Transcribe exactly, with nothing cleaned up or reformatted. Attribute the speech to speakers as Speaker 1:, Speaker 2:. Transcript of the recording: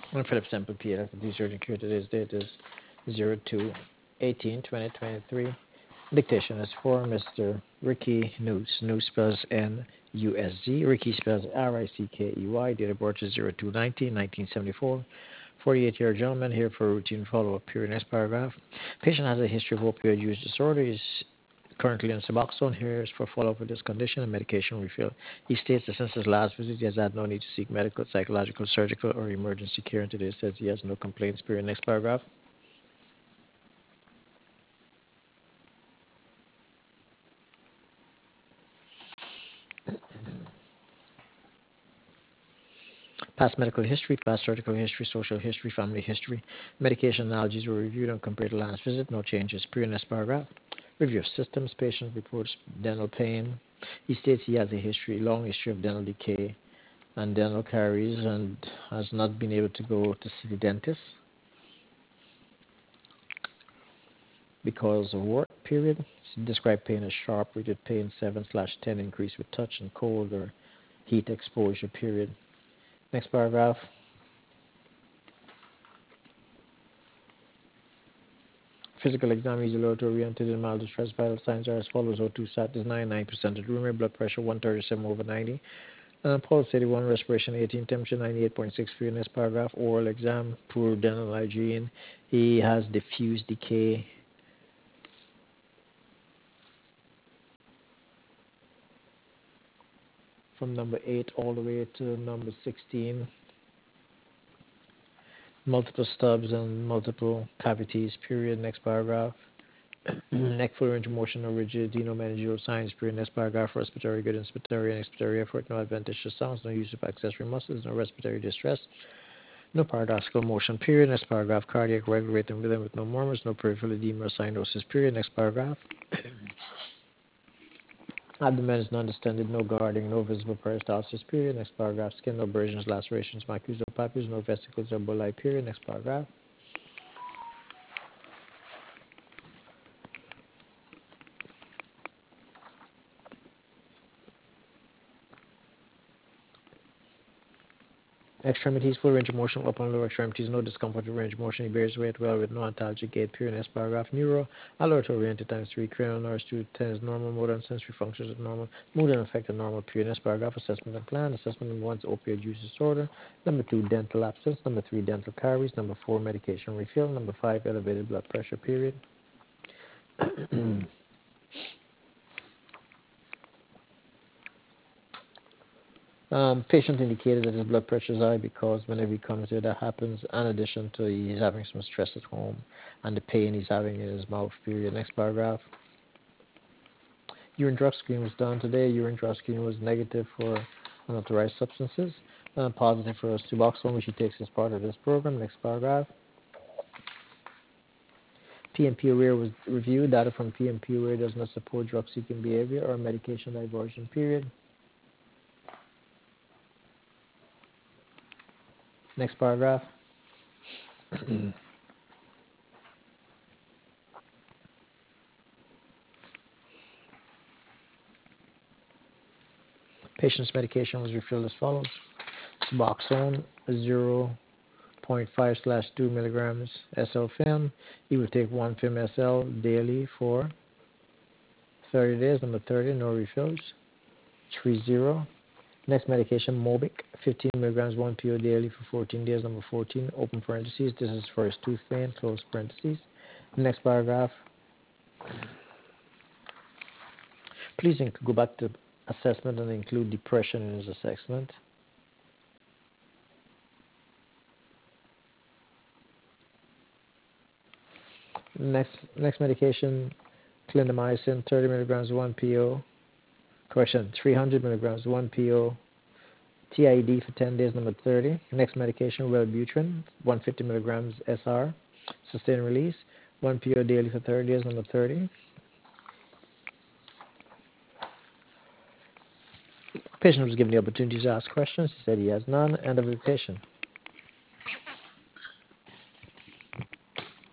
Speaker 1: And Philip Semple, P L, the surgeon cure today's date is zero two eighteen twenty twenty-three. Dictation is for Mister Ricky News. News spells N U S Z. Ricky spells R I C K E Y. Date of birth is zero two nineteen nineteen seventy-four. forty-eight-year gentleman here for a routine follow-up period. Next paragraph. Patient has a history of opioid use disorder. He's currently on Suboxone. Here is for follow-up with this condition and medication refill. He states that since his last visit, he has had no need to seek medical, psychological, surgical, or emergency care. And today says he has no complaints. Period. Next paragraph. Past medical history, past surgical history, social history, family history. Medication analogies were reviewed and compared to last visit. No changes. Period. Next paragraph. Review of systems. Patient reports dental pain. He states he has a history, long history of dental decay and dental caries and has not been able to go to see the dentist because of work. Period. Describe pain as sharp, rated pain seven slash ten, increase with touch and cold or heat exposure. Period. Next paragraph. Physical exam is low to oriented in mild distress. Vital signs are as follows: O two sat is ninety-nine percent of room rate, blood pressure one thirty-seven over ninety, uh, pulse eighty-one, respiration eighteen, temperature ninety-eight point six for this paragraph. Oral exam, poor dental hygiene. He has diffuse decay. From number eight all the way to number sixteen. Multiple stubs and multiple cavities. Period. Next paragraph. Neck full range of motion, no rigidity, no managerial signs. Period. Next paragraph. Respiratory good, inspiratory and expiratory effort, no adventitious sounds, no use of accessory muscles, no respiratory distress, no paradoxical motion. Period. Next paragraph. Cardiac regular rate and rhythm with no murmurs, no peripheral edema or cyanosis. Period. Next paragraph. Abdomen is non-distended, no guarding, no visible peristalsis. Period. Next paragraph. Skin, no abrasions, lacerations, macules or papules, no vesicles or bullae. Period. Next paragraph. Extremities, full range of motion, upper and lower extremities, no discomfort with range of motion. He bears weight well with no antalgic gait. Period. Next paragraph. Neuro, alert oriented times three, cranial nerves two, ten is normal, motor and sensory functions are normal, mood and affected normal. Period. Next paragraph. Assessment and plan. Assessment number one is opioid use disorder. Number two, dental absence. Number three, dental caries. Number four, medication refill. Number five, elevated blood pressure. Period. Um, patient indicated that his blood pressure is high because whenever he comes here, that happens. In addition to he's having some stress at home and the pain he's having in his mouth. Period. Next paragraph. Urine drug screen was done today. Urine drug screen was negative for unauthorized substances, uh, positive for Suboxone, which he takes as part of this program. Next paragraph. P M P aware was reviewed. Data from P M P aware does not support drug-seeking behavior or medication diversion. Period. Next paragraph. Patient's medication was refilled as follows: Suboxone zero point zero point five slash two milligrams S L film. He will take one film S L daily for thirty days. Number thirty, no refills. three zero. Next medication, Mobic, fifteen milligrams, one P O daily for fourteen days. Number fourteen, open parentheses. This is for his tooth pain, close parentheses. Next paragraph. Please inc- go back to assessment and include depression in his assessment. Next, next medication, clindamycin, thirty milligrams, one P O. Correction, three hundred milligrams, one P O. T I D for ten days, number thirty. Next medication, Wellbutrin, one hundred fifty milligrams S R, sustained release, one P O daily for thirty days, number thirty. Patient was given the opportunity to ask questions. He said he has none. End of the patient.